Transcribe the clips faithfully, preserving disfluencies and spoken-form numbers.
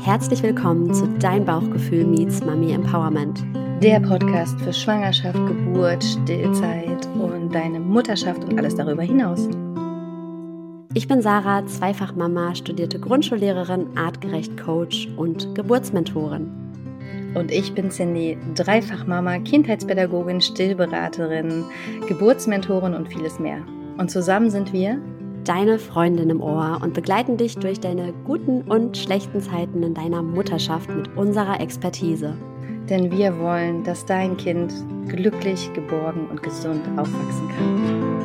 herzlich willkommen zu Dein Bauchgefühl meets Mami Empowerment. Der Podcast für Schwangerschaft, Geburt, Stillzeit und deine Mutterschaft und alles darüber hinaus. Ich bin Sarah, Zweifachmama, studierte Grundschullehrerin, artgerecht Coach und Geburtsmentorin. Und ich bin Cindy, Dreifachmama, Kindheitspädagogin, Stillberaterin, Geburtsmentorin und vieles mehr. Und zusammen sind wir deine Freundin im Ohr und begleiten dich durch deine guten und schlechten Zeiten in deiner Mutterschaft mit unserer Expertise. Denn wir wollen, dass dein Kind glücklich, geborgen und gesund aufwachsen kann.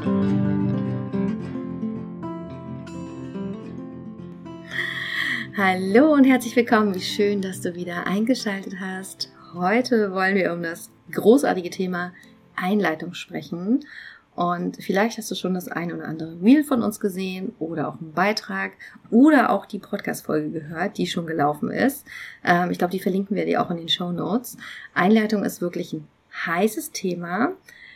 Hallo und herzlich willkommen. Wie schön, dass du wieder eingeschaltet hast. Heute wollen wir um das großartige Thema Einleitung sprechen. Und vielleicht hast du schon das ein oder andere Reel von uns gesehen oder auch einen Beitrag oder auch die Podcast-Folge gehört, die schon gelaufen ist. Ähm, ich glaube, die verlinken wir dir auch in den Shownotes. Einleitung ist wirklich ein heißes Thema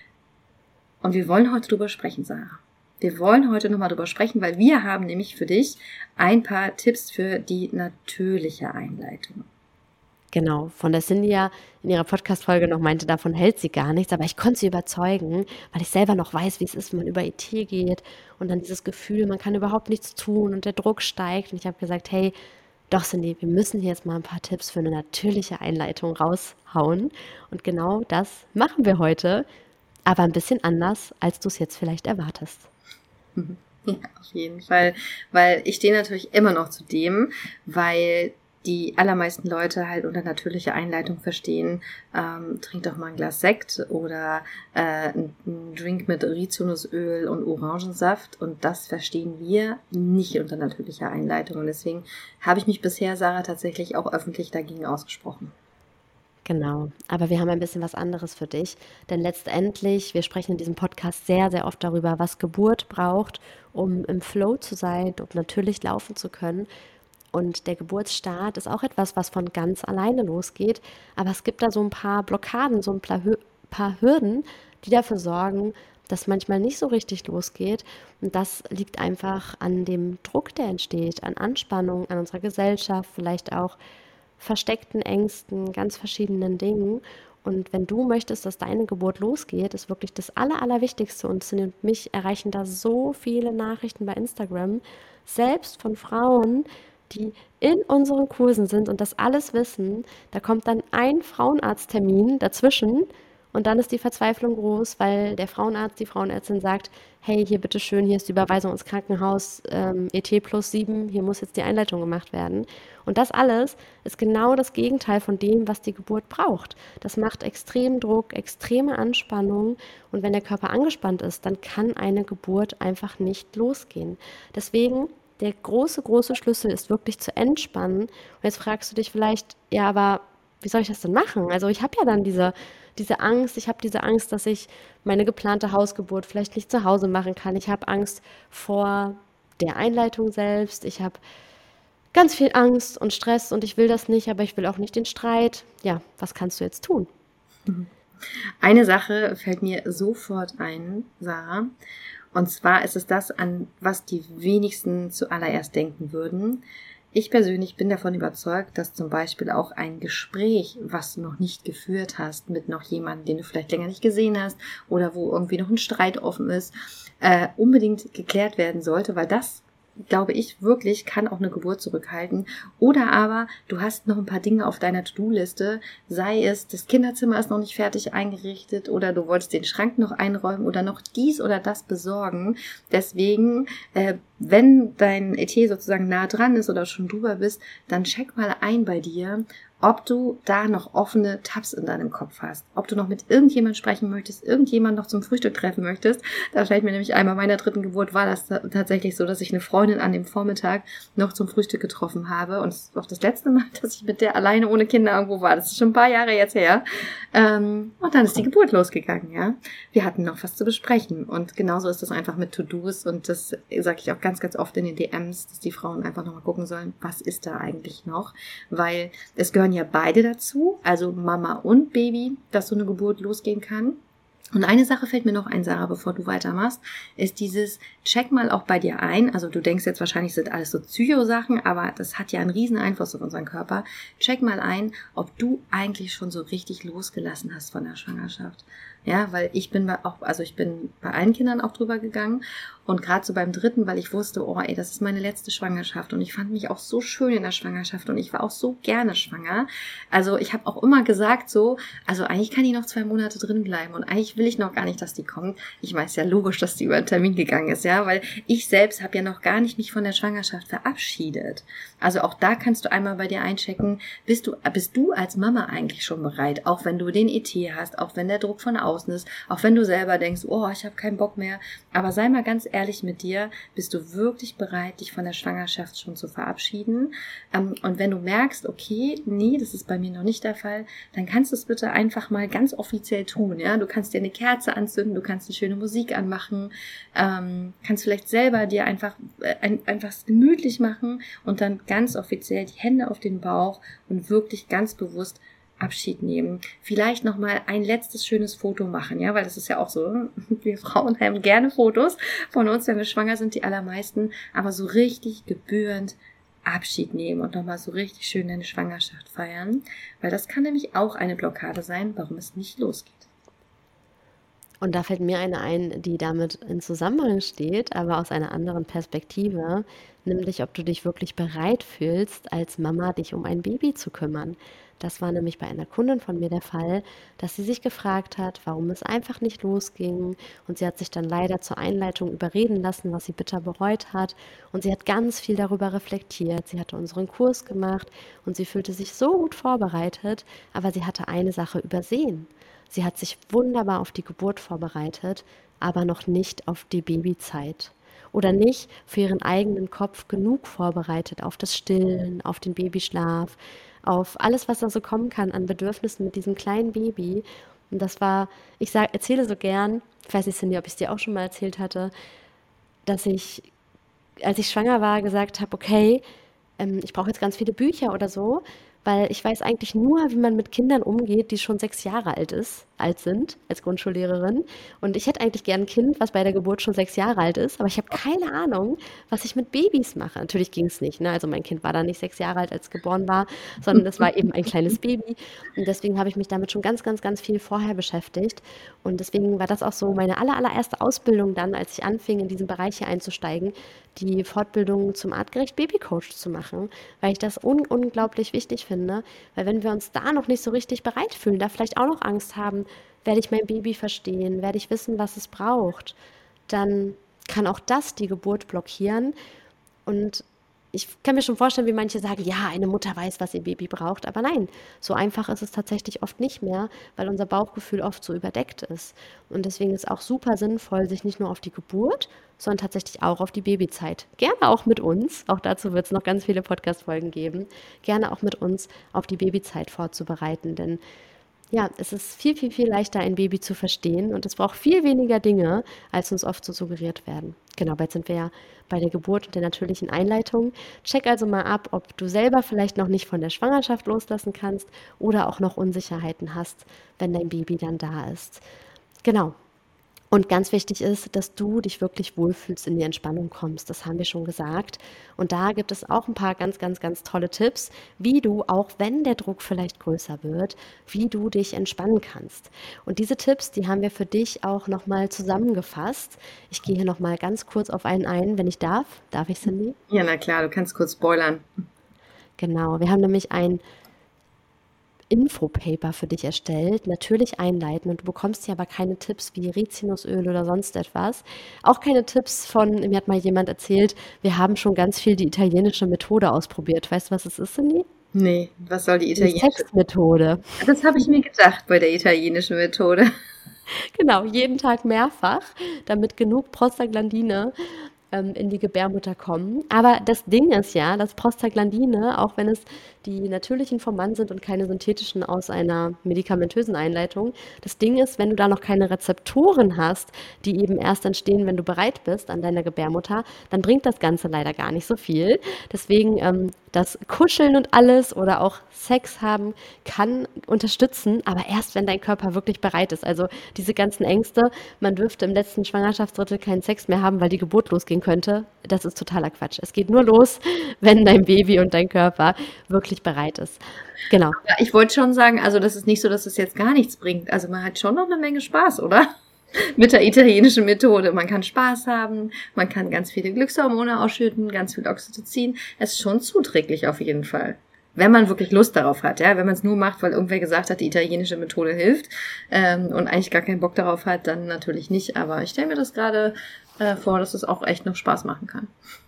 und wir wollen heute drüber sprechen, Sarah. Wir wollen heute nochmal drüber sprechen, weil wir haben nämlich für dich ein paar Tipps für die natürliche Einleitung. Genau, von der Cindy ja in ihrer Podcast-Folge noch meinte, davon hält sie gar nichts, aber ich konnte sie überzeugen, weil ich selber noch weiß, wie es ist, wenn man über I T geht und dann dieses Gefühl, man kann überhaupt nichts tun und der Druck steigt und ich habe gesagt, hey, doch Cindy, wir müssen hier jetzt mal ein paar Tipps für eine natürliche Einleitung raushauen und genau das machen wir heute, aber ein bisschen anders, als du es jetzt vielleicht erwartest. Ja, auf jeden Fall, weil ich stehe natürlich immer noch zu dem, weil die allermeisten Leute halt unter natürliche Einleitung verstehen, ähm, trink doch mal ein Glas Sekt oder äh, ein Drink mit Rizinusöl und Orangensaft und das verstehen wir nicht unter natürlicher Einleitung und deswegen habe ich mich bisher, Sarah, tatsächlich auch öffentlich dagegen ausgesprochen. Genau, aber wir haben ein bisschen was anderes für dich, denn letztendlich, wir sprechen in diesem Podcast sehr, sehr oft darüber, was Geburt braucht, um im Flow zu sein und natürlich laufen zu können. Und der Geburtsstart ist auch etwas, was von ganz alleine losgeht. Aber es gibt da so ein paar Blockaden, so ein paar Hürden, die dafür sorgen, dass manchmal nicht so richtig losgeht. Und das liegt einfach an dem Druck, der entsteht, an Anspannung, an unserer Gesellschaft, vielleicht auch versteckten Ängsten, ganz verschiedenen Dingen. Und wenn du möchtest, dass deine Geburt losgeht, ist wirklich das Aller, Allerwichtigste. Und mich erreichen da so viele Nachrichten bei Instagram, selbst von Frauen, die in unseren Kursen sind und das alles wissen, da kommt dann ein Frauenarzttermin dazwischen und dann ist die Verzweiflung groß, weil der Frauenarzt, die Frauenärztin sagt, hey, hier bitteschön, hier ist die Überweisung ins Krankenhaus, ähm, E T plus sieben, hier muss jetzt die Einleitung gemacht werden. Und das alles ist genau das Gegenteil von dem, was die Geburt braucht. Das macht extremen Druck, extreme Anspannung und wenn der Körper angespannt ist, dann kann eine Geburt einfach nicht losgehen. Deswegen der große, große Schlüssel ist wirklich zu entspannen. Und jetzt fragst du dich vielleicht, ja, aber wie soll ich das denn machen? Also ich habe ja dann diese, diese Angst, ich habe diese Angst, dass ich meine geplante Hausgeburt vielleicht nicht zu Hause machen kann. Ich habe Angst vor der Einleitung selbst. Ich habe ganz viel Angst und Stress und ich will das nicht, aber ich will auch nicht den Streit. Ja, was kannst du jetzt tun? Eine Sache fällt mir sofort ein, Sarah. Und zwar ist es das, an was die wenigsten zuallererst denken würden. Ich persönlich bin davon überzeugt, dass zum Beispiel auch ein Gespräch, was du noch nicht geführt hast, mit noch jemandem, den du vielleicht länger nicht gesehen hast oder wo irgendwie noch ein Streit offen ist, äh, unbedingt geklärt werden sollte, weil das, glaube ich, wirklich kann auch eine Geburt zurückhalten. Oder aber du hast noch ein paar Dinge auf deiner To-Do-Liste, sei es, das Kinderzimmer ist noch nicht fertig eingerichtet oder du wolltest den Schrank noch einräumen oder noch dies oder das besorgen. Deswegen, äh, wenn dein E T sozusagen nah dran ist oder schon drüber bist, dann check mal ein bei dir, ob du da noch offene Tabs in deinem Kopf hast, ob du noch mit irgendjemand sprechen möchtest, irgendjemand noch zum Frühstück treffen möchtest. Da fällt mir nämlich ein, bei meiner dritten Geburt war das tatsächlich so, dass ich eine Freundin an dem Vormittag noch zum Frühstück getroffen habe und es ist auch das letzte Mal, dass ich mit der alleine ohne Kinder irgendwo war. Das ist schon ein paar Jahre jetzt her. Und dann ist die Geburt losgegangen, ja. Wir hatten noch was zu besprechen und genauso ist das einfach mit To-Dos und das sage ich auch ganz, ganz oft in den D Ms, dass die Frauen einfach nochmal gucken sollen, was ist da eigentlich noch, weil es gehören ja beide dazu, also Mama und Baby, dass so eine Geburt losgehen kann. Und eine Sache fällt mir noch ein, Sarah, bevor du weitermachst, ist dieses, check mal auch bei dir ein, also du denkst jetzt wahrscheinlich, sind alles so Psycho-Sachen, aber das hat ja einen riesen Einfluss auf unseren Körper. Check mal ein, ob du eigentlich schon so richtig losgelassen hast von der Schwangerschaft. Ja, weil ich bin bei auch, also ich bin bei allen Kindern auch drüber gegangen und gerade so beim dritten, weil ich wusste, oh ey, das ist meine letzte Schwangerschaft und ich fand mich auch so schön in der Schwangerschaft und ich war auch so gerne schwanger. Also ich habe auch immer gesagt so, also eigentlich kann die noch zwei Monate drin bleiben und eigentlich will ich noch gar nicht, dass die kommt. Ich meine, es ist ja logisch, dass die über den Termin gegangen ist, ja, weil ich selbst habe ja noch gar nicht mich von der Schwangerschaft verabschiedet. Also auch da kannst du einmal bei dir einchecken, bist du, bist du als Mama eigentlich schon bereit, auch wenn du den E T hast, auch wenn der Druck von außen ist, auch wenn du selber denkst, oh, ich habe keinen Bock mehr, aber sei mal ganz ehrlich mit dir, bist du wirklich bereit, dich von der Schwangerschaft schon zu verabschieden? Und wenn du merkst, okay, nee, das ist bei mir noch nicht der Fall, dann kannst du es bitte einfach mal ganz offiziell tun, ja, du kannst dir eine Kerze anzünden, du kannst eine schöne Musik anmachen, ähm, kannst vielleicht selber dir einfach äh, ein, einfach gemütlich machen und dann ganz offiziell die Hände auf den Bauch und wirklich ganz bewusst Abschied nehmen. Vielleicht nochmal ein letztes schönes Foto machen, ja, weil das ist ja auch so, wir Frauen haben gerne Fotos von uns, wenn wir schwanger sind, die allermeisten, aber so richtig gebührend Abschied nehmen und nochmal so richtig schön deine Schwangerschaft feiern, weil das kann nämlich auch eine Blockade sein, warum es nicht losgeht. Und da fällt mir eine ein, die damit in Zusammenhang steht, aber aus einer anderen Perspektive, nämlich ob du dich wirklich bereit fühlst, als Mama dich um ein Baby zu kümmern. Das war nämlich bei einer Kundin von mir der Fall, dass sie sich gefragt hat, warum es einfach nicht losging. Und sie hat sich dann leider zur Einleitung überreden lassen, was sie bitter bereut hat. Und sie hat ganz viel darüber reflektiert. Sie hatte unseren Kurs gemacht und sie fühlte sich so gut vorbereitet, aber sie hatte eine Sache übersehen. Sie hat sich wunderbar auf die Geburt vorbereitet, aber noch nicht auf die Babyzeit. Oder nicht für ihren eigenen Kopf genug vorbereitet auf das Stillen, auf den Babyschlaf, auf alles, was da so kommen kann an Bedürfnissen mit diesem kleinen Baby. Und das war, ich sag, erzähle so gern, ich weiß nicht, Cindy, ob ich es dir auch schon mal erzählt hatte, dass ich, als ich schwanger war, gesagt habe, okay, ähm, ich brauche jetzt ganz viele Bücher oder so, weil ich weiß eigentlich nur, wie man mit Kindern umgeht, die schon sechs Jahre alt ist, alt sind, als Grundschullehrerin. Und ich hätte eigentlich gern ein Kind, was bei der Geburt schon sechs Jahre alt ist, aber ich habe keine Ahnung, was ich mit Babys mache. Natürlich ging es nicht, ne? Also mein Kind war da nicht sechs Jahre alt, als es geboren war, sondern das war eben ein kleines Baby. Und deswegen habe ich mich damit schon ganz, ganz, ganz viel vorher beschäftigt. Und deswegen war das auch so meine aller, allererste Ausbildung dann, als ich anfing, in diesen Bereich hier einzusteigen, die Fortbildung zum artgerecht Babycoach zu machen, weil ich das un unglaublich wichtig finde, weil wenn wir uns da noch nicht so richtig bereit fühlen, da vielleicht auch noch Angst haben, werde ich mein Baby verstehen, werde ich wissen, was es braucht, dann kann auch das die Geburt blockieren. Und ich kann mir schon vorstellen, wie manche sagen, ja, eine Mutter weiß, was ihr Baby braucht, aber nein, so einfach ist es tatsächlich oft nicht mehr, weil unser Bauchgefühl oft so überdeckt ist. Und deswegen ist auch super sinnvoll, sich nicht nur auf die Geburt, sondern tatsächlich auch auf die Babyzeit, gerne auch mit uns, auch dazu wird es noch ganz viele Podcast-Folgen geben, gerne auch mit uns auf die Babyzeit vorzubereiten, denn ja, es ist viel, viel, viel leichter, ein Baby zu verstehen und es braucht viel weniger Dinge, als uns oft so suggeriert werden. Genau, jetzt sind wir ja bei der Geburt und der natürlichen Einleitung. Check also mal ab, ob du selber vielleicht noch nicht von der Schwangerschaft loslassen kannst oder auch noch Unsicherheiten hast, wenn dein Baby dann da ist. Genau. Und ganz wichtig ist, dass du dich wirklich wohlfühlst, in die Entspannung kommst. Das haben wir schon gesagt. Und da gibt es auch ein paar ganz, ganz, ganz tolle Tipps, wie du, auch wenn der Druck vielleicht größer wird, wie du dich entspannen kannst. Und diese Tipps, die haben wir für dich auch nochmal zusammengefasst. Ich gehe hier nochmal ganz kurz auf einen ein, wenn ich darf. Darf ich, Cindy? Ja, na klar, du kannst kurz spoilern. Genau, wir haben nämlich ein Infopaper für dich erstellt, natürlich einleiten und du bekommst hier aber keine Tipps wie Rizinusöl oder sonst etwas. Auch keine Tipps von, mir hat mal jemand erzählt, wir haben schon ganz viel die italienische Methode ausprobiert. Weißt du, was es ist, Cindy? Nee, was soll die Die italienische? Sexmethode. Das habe ich mir gedacht bei der italienischen Methode. Genau, jeden Tag mehrfach, damit genug Prostaglandine ähm, in die Gebärmutter kommen. Aber das Ding ist ja, dass Prostaglandine, auch wenn es die natürlichen vom Mann sind und keine synthetischen aus einer medikamentösen Einleitung, das Ding ist, wenn du da noch keine Rezeptoren hast, die eben erst entstehen, wenn du bereit bist an deiner Gebärmutter, dann bringt das Ganze leider gar nicht so viel. Deswegen ähm, das Kuscheln und alles oder auch Sex haben kann unterstützen, aber erst, wenn dein Körper wirklich bereit ist. Also diese ganzen Ängste, man dürfte im letzten Schwangerschaftsdrittel keinen Sex mehr haben, weil die Geburt losgehen könnte, das ist totaler Quatsch. Es geht nur los, wenn dein Baby und dein Körper wirklich bereit ist. Genau. Ja, ich wollte schon sagen, also das ist nicht so, dass es jetzt gar nichts bringt. Also man hat schon noch eine Menge Spaß, oder? Mit der italienischen Methode. Man kann Spaß haben, man kann ganz viele Glückshormone ausschütten, ganz viel Oxytocin. Es ist schon zuträglich auf jeden Fall. Wenn man wirklich Lust darauf hat, ja. Wenn man es nur macht, weil irgendwer gesagt hat, die italienische Methode hilft ähm, und eigentlich gar keinen Bock darauf hat, dann natürlich nicht. Aber ich stelle mir das gerade äh, vor, dass es auch echt noch Spaß machen kann.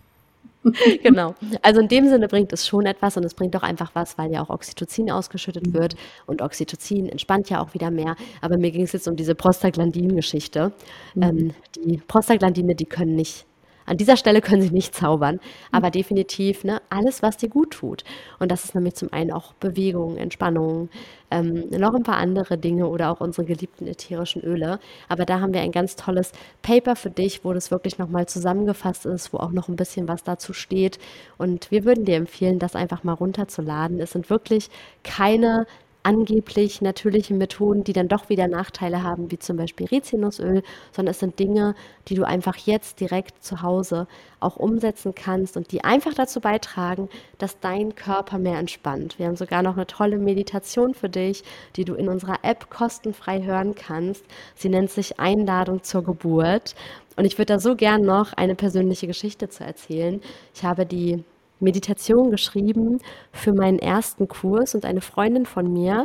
Genau. Also in dem Sinne bringt es schon etwas und es bringt auch einfach was, weil ja auch Oxytocin ausgeschüttet wird und Oxytocin entspannt ja auch wieder mehr. Aber mir ging es jetzt um diese Prostaglandin-Geschichte. Mhm. Ähm, die Prostaglandine, die können nicht, an dieser Stelle können sie nicht zaubern, aber definitiv ne, alles, was dir gut tut. Und das ist nämlich zum einen auch Bewegung, Entspannung, ähm, noch ein paar andere Dinge oder auch unsere geliebten ätherischen Öle. Aber da haben wir ein ganz tolles Paper für dich, wo das wirklich nochmal zusammengefasst ist, wo auch noch ein bisschen was dazu steht. Und wir würden dir empfehlen, das einfach mal runterzuladen. Es sind wirklich keine angeblich natürliche Methoden, die dann doch wieder Nachteile haben, wie zum Beispiel Rizinusöl, sondern es sind Dinge, die du einfach jetzt direkt zu Hause auch umsetzen kannst und die einfach dazu beitragen, dass dein Körper mehr entspannt. Wir haben sogar noch eine tolle Meditation für dich, die du in unserer App kostenfrei hören kannst. Sie nennt sich Einladung zur Geburt. Und ich würde da so gern noch eine persönliche Geschichte zu erzählen. Ich habe die Meditation geschrieben für meinen ersten Kurs und eine Freundin von mir,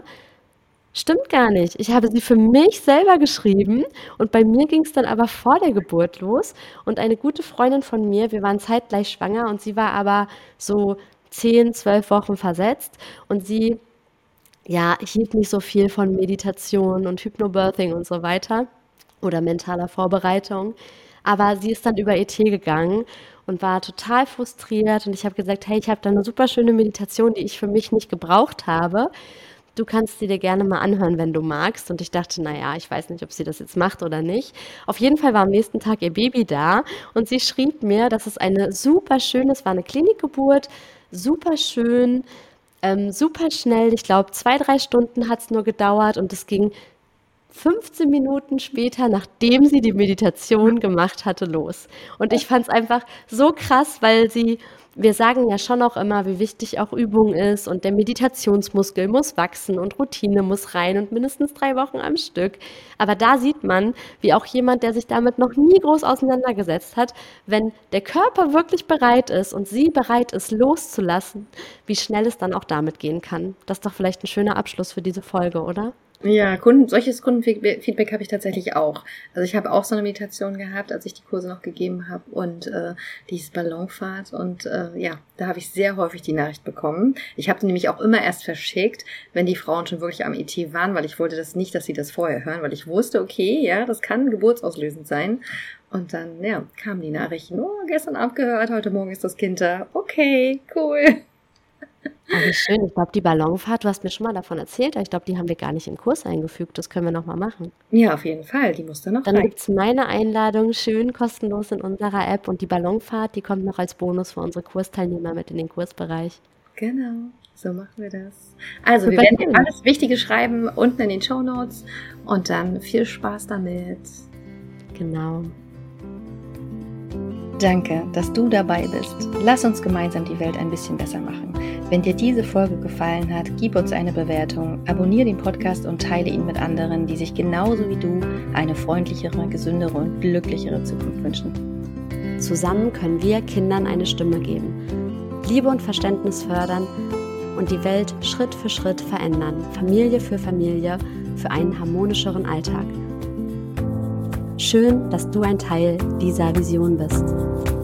stimmt gar nicht, ich habe sie für mich selber geschrieben und bei mir ging es dann aber vor der Geburt los und eine gute Freundin von mir, wir waren zeitgleich schwanger und sie war aber so zehn, zwölf Wochen versetzt und sie ja, hielt nicht so viel von Meditation und Hypnobirthing und so weiter oder mentaler Vorbereitung. Aber sie ist dann über E T gegangen und war total frustriert. Und ich habe gesagt, hey, ich habe da eine super schöne Meditation, die ich für mich nicht gebraucht habe. Du kannst sie dir gerne mal anhören, wenn du magst. Und ich dachte, naja, ich weiß nicht, ob sie das jetzt macht oder nicht. Auf jeden Fall war am nächsten Tag ihr Baby da und sie schrieb mir, dass es eine super schöne, es war eine Klinikgeburt, super schön, ähm, super schnell. Ich glaube, zwei, drei Stunden hat es nur gedauert und es ging fünfzehn Minuten später, nachdem sie die Meditation gemacht hatte, los. Und ich fand es einfach so krass, weil sie, wir sagen ja schon auch immer, wie wichtig auch Übung ist und der Meditationsmuskel muss wachsen und Routine muss rein und mindestens drei Wochen am Stück. Aber da sieht man, wie auch jemand, der sich damit noch nie groß auseinandergesetzt hat, wenn der Körper wirklich bereit ist und sie bereit ist, loszulassen, wie schnell es dann auch damit gehen kann. Das ist doch vielleicht ein schöner Abschluss für diese Folge, oder? Ja, Kunden, solches Kundenfeedback habe ich tatsächlich auch. Also ich habe auch so eine Meditation gehabt, als ich die Kurse noch gegeben habe und äh, dieses Ballonfahrt und äh, ja, da habe ich sehr häufig die Nachricht bekommen. Ich habe die nämlich auch immer erst verschickt, wenn die Frauen schon wirklich am E T waren, weil ich wollte das nicht, dass sie das vorher hören, weil ich wusste, okay, ja, das kann geburtsauslösend sein. Und dann, ja, kamen die Nachrichten, oh, gestern abgehört, heute Morgen ist das Kind da. Okay, cool. Ah, wie schön. Ich glaube, die Ballonfahrt, du hast mir schon mal davon erzählt, aber ich glaube, die haben wir gar nicht im Kurs eingefügt. Das können wir nochmal machen. Ja, auf jeden Fall. Die muss dann noch Dann rein. gibt es meine Einladung schön kostenlos in unserer App und die Ballonfahrt, die kommt noch als Bonus für unsere Kursteilnehmer mit in den Kursbereich. Genau, so machen wir das. Also, wir Super werden dir cool. alles Wichtige schreiben unten in den Shownotes und dann viel Spaß damit. Genau. Danke, dass du dabei bist. Lass uns gemeinsam die Welt ein bisschen besser machen. Wenn dir diese Folge gefallen hat, gib uns eine Bewertung, abonniere den Podcast und teile ihn mit anderen, die sich genauso wie du eine freundlichere, gesündere und glücklichere Zukunft wünschen. Zusammen können wir Kindern eine Stimme geben, Liebe und Verständnis fördern und die Welt Schritt für Schritt verändern, Familie für Familie, für einen harmonischeren Alltag. Schön, dass du ein Teil dieser Vision bist.